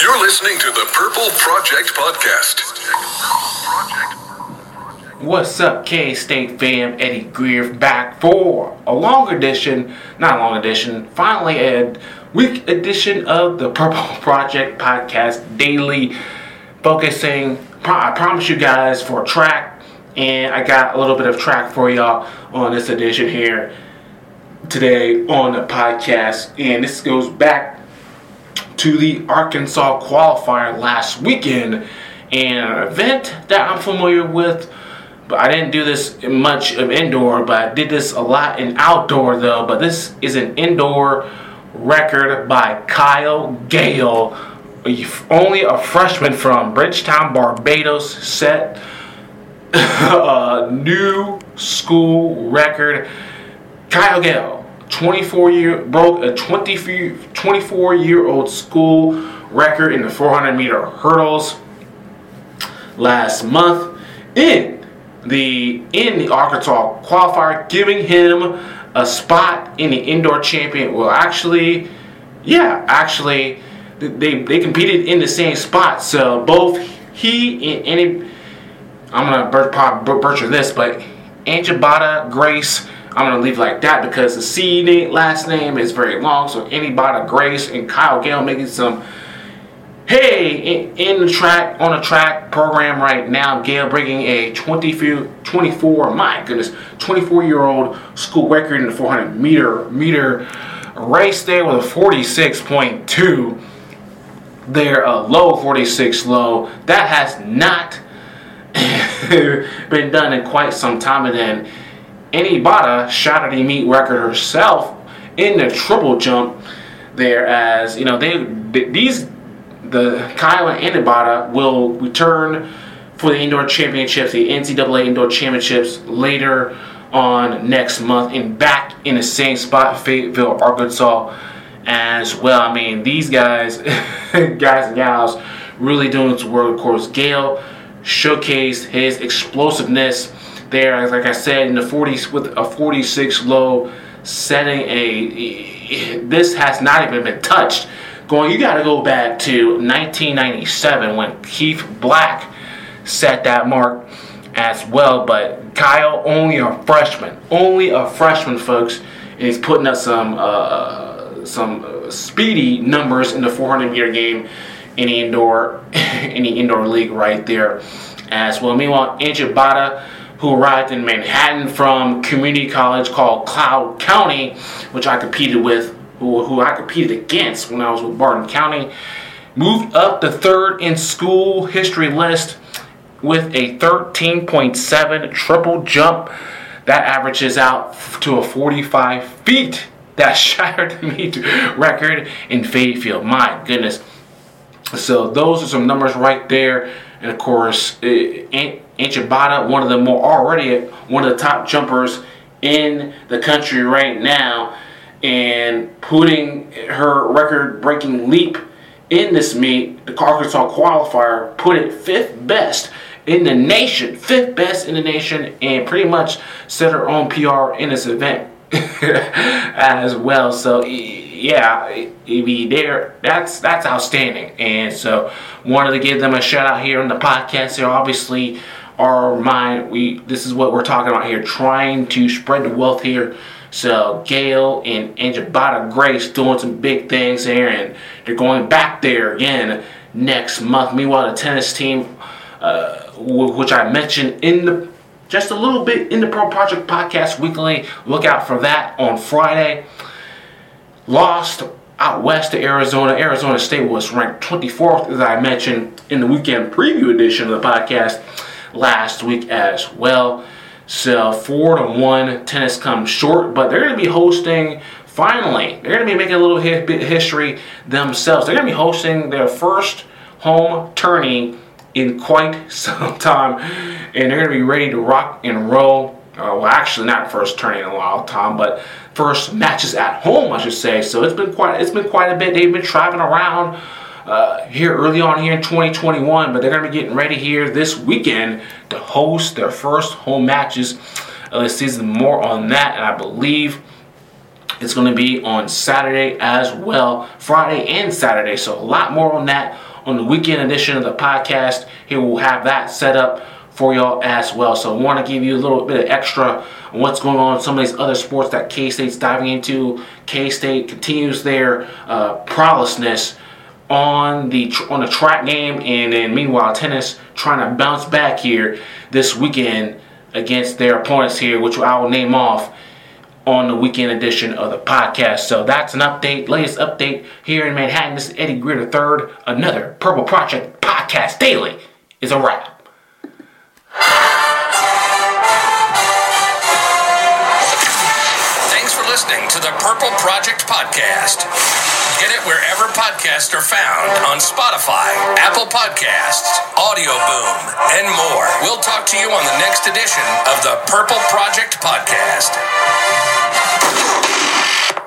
You're listening to the Purple Project Podcast. What's up, K-State fam? Eddie Greer back for a long edition, finally a week edition of the Purple Project Podcast Daily, focusing, I promise you guys, for track, and I got a little bit of track for y'all on this edition here today on the podcast, and this goes back to the Arkansas qualifier last weekend, and an event that I'm familiar with, but I didn't do this much of indoor, but I did this a lot in outdoor though. But this is an indoor record by Kyle Gale, only a freshman from Bridgetown, Barbados, set a new school record. Kyle Gale, broke a 24-year-old school record in the 400-meter hurdles last month in the Arkansas qualifier, giving him a spot in the indoor champion. Well, actually, they competed in the same spot. So both he and I'm gonna butcher this, but Anjabata Grace. I'm going to leave it like that because the last name is very long. So anybody, Grace and Kyle Gale making some on the track program right now. Gale breaking a 24-year-old school record in the 400 meter race there with a 46.2. There, a low 46 low. That has not been done in quite some time. And then Anibata shattered the meet record herself in the triple jump there, as you know, the Kyle and Anibata will return for the indoor championships, the NCAA indoor championships later on next month, and back in the same spot, Fayetteville, Arkansas as well. I mean, these guys and gals really doing some work. Of course, Gale showcased his explosiveness there, like I said, in the 40s with a 46 low, setting this has not even been touched. You got to go back to 1997 when Keith Black set that mark as well. But Kyle, only a freshman, folks, and he's putting up some speedy numbers in the 400 meter game in the indoor league right there as well. Meanwhile, Anjabata, who arrived in Manhattan from community college called Cloud County, which I competed with, who I competed against when I was with Barton County, moved up the third in school history list with a 13.7 triple jump. That averages out to a 45 feet. That shattered the meet record in Fayetteville. My goodness. So those are some numbers right there. And of course, Anjabata, one of the top jumpers in the country right now, and putting her record-breaking leap in this meet, the Arkansas qualifier, put it fifth best in the nation, and pretty much set her own PR in this event as well. So that's outstanding, and so wanted to give them a shout out here on the podcast. They obviously this is what we're talking about here, trying to spread the wealth here. So Gale and Anjabata Grace doing some big things there, and they're going back there again next month. Meanwhile, the tennis team, which I mentioned just a little bit in the Pro Project Podcast Weekly, look out for that on Friday, lost out west to Arizona. Arizona State was ranked 24th, as I mentioned in the weekend preview edition of the podcast last week as well. So 4-1, tennis comes short, but they're going to be hosting, finally, they're going to be making a little bit of history themselves. They're going to be hosting their first home tourney in quite some time, and they're going to be ready to rock and roll. Well, actually, not first tourney in a long time, but first matches at home, I should say. So it's been quite a bit. They've been traveling around here early on here in 2021, but they're going to be getting ready here this weekend to host their first home matches of the season. More on that, and I believe it's going to be on Saturday as well, Friday and Saturday. So a lot more on that on the weekend edition of the podcast. Here we'll have that set up for y'all as well. So I want to give you a little bit of extra on what's going on in some of these other sports that K-State's diving into. K-State continues their prowessness on the track game, and then meanwhile tennis trying to bounce back here this weekend against their opponents here, which I will name off on the weekend edition of the podcast. So that's an update, latest update here in Manhattan. This is Eddie Greer III. Another Purple Project Podcast Daily is a wrap. Thanks for listening to the Purple Project Podcast. Get it wherever podcasts are found on Spotify, Apple Podcasts, Audio Boom, and more. We'll talk to you on the next edition of the Purple Project Podcast.